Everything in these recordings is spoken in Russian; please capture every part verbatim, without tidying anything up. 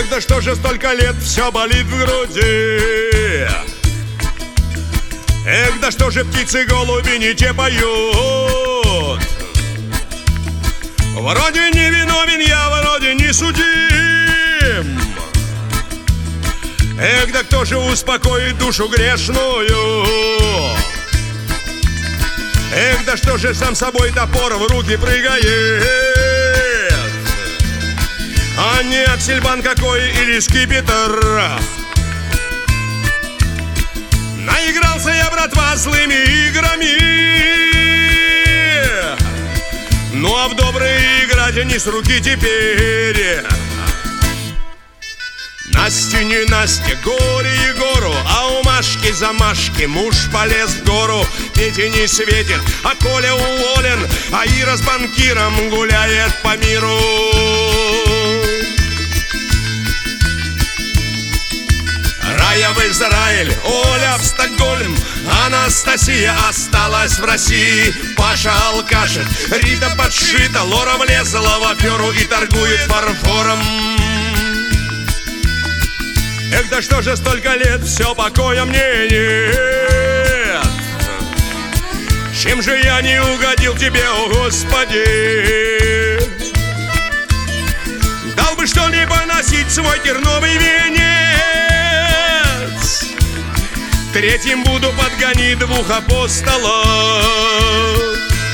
Эх, да что же столько лет все болит в груди. Эх, да что же птицы голуби не те поют. Вроде не виновен я, вроде не судим. Эх, да кто же успокоит душу грешную? Эх, да что же сам собой топор в руки прыгает? А не аксельбан какой или скипетр. Наигрался я, братва, злыми играми. Ну а в добрые играть не с руки теперь. Насте не Насте, горе Егору, а у Машки замашки муж полез в гору. Пете не светит, а Коля уволен, а Ира с банкиром гуляет по миру. Рая в Израиль, Оля в Стокгольм, Анастасия осталась в России. Паша алкашит, Рита подшита, Лора влезла в аферу и торгует фарфором. Эх, да что же столько лет, все покоя мне нет. Чем же я не угодил тебе, о Господи? Дал бы что-либо носить свой терновый венец. Третьим буду подгонить двух апостолов.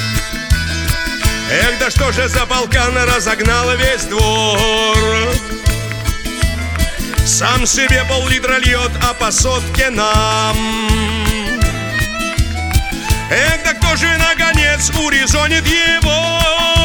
Эх, да что же за полкан разогнал весь двор. Сам себе пол-литра льет, а по сотке нам. Эх, да кто же наконец урезонит его?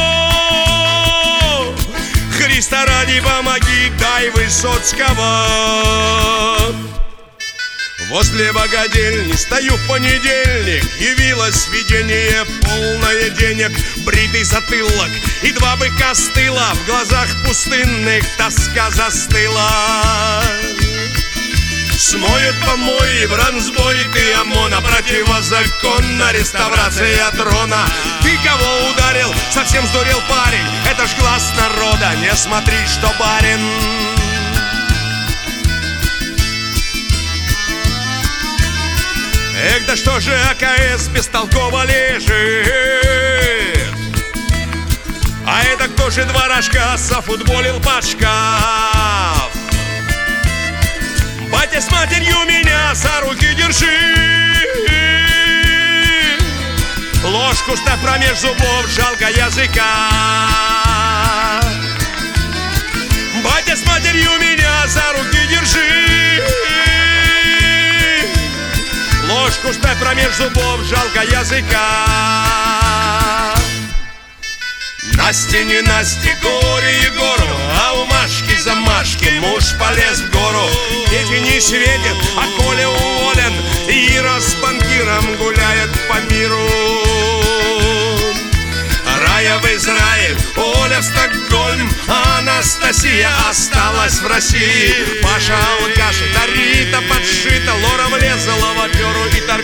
Христа ради помоги, дай Высоцкого. Возле богадельни стою в понедельник. Явилось видение полное денег. Бритый затылок и два быка с тыла. В глазах пустынных тоска застыла. Смоют помои, бронзбой ты ОМОНа. Противозаконна реставрация трона. Ты кого ударил? Совсем сдурел парень. Это ж глаз народа, не смотри, что барин. Эх, да что же АКС бестолково лежит? А это кто же два рожка зафутболил под шкаф? Батя с матерью меня за руки держи. Ложку ставь промеж зубов, жалко языка. Батя с матерью меня за руки держи. Ложку ставь промеж зубов, жалко языка. Насте не Насте, горе Егору, а у Машки замашки муж полез в гору. Пете не светит, а Коля уволен, и Ира с банкиром гуляет по миру. Рая в Израиль, Оля в Стокгольм, а Анастасия осталась в России. Паша алкашит, а Рита подшита, Лора влезла в аферу и торгует